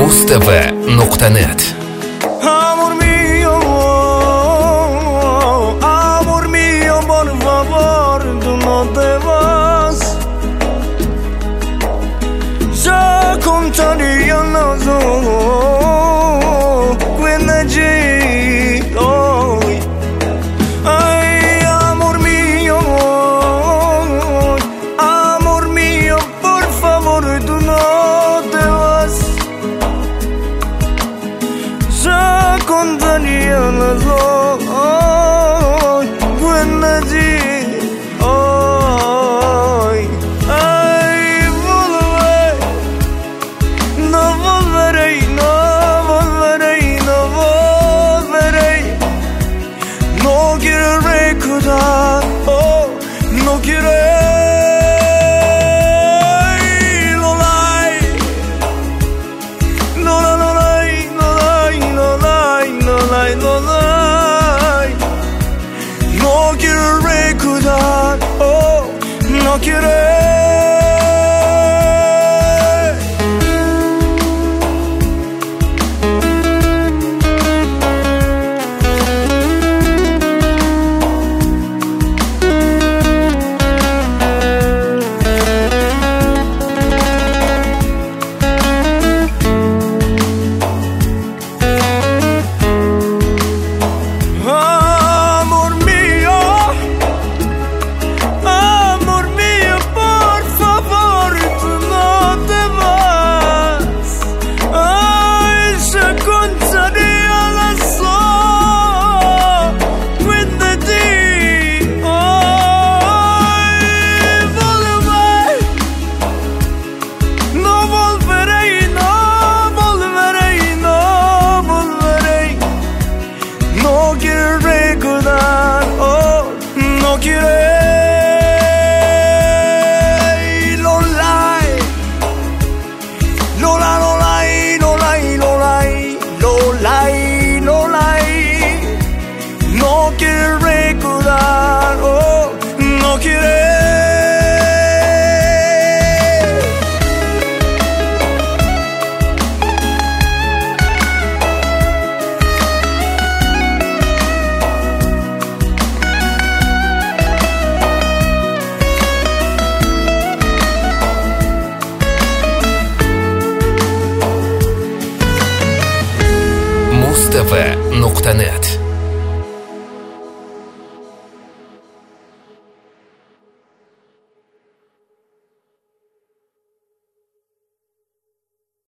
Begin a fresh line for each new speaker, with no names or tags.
mustv.net.
Amor mío, por favor, tú no te vas. Ya contaría las horas when allí hoy. Ay, amor mío, por favor, tú no te vas. Ya contaría las horas when allí hoy. Ay, volveré, no volveré, no volveré, no volveré. No quiero recordar, oh, no quiero. No quiero recordar, oh, no quiero. No quiero recordar, oh, no quiero. No lie, no lie, no lie, no lie, no lie, no lie, no lie. No quiero recordar, oh, no quiero.
mustv.net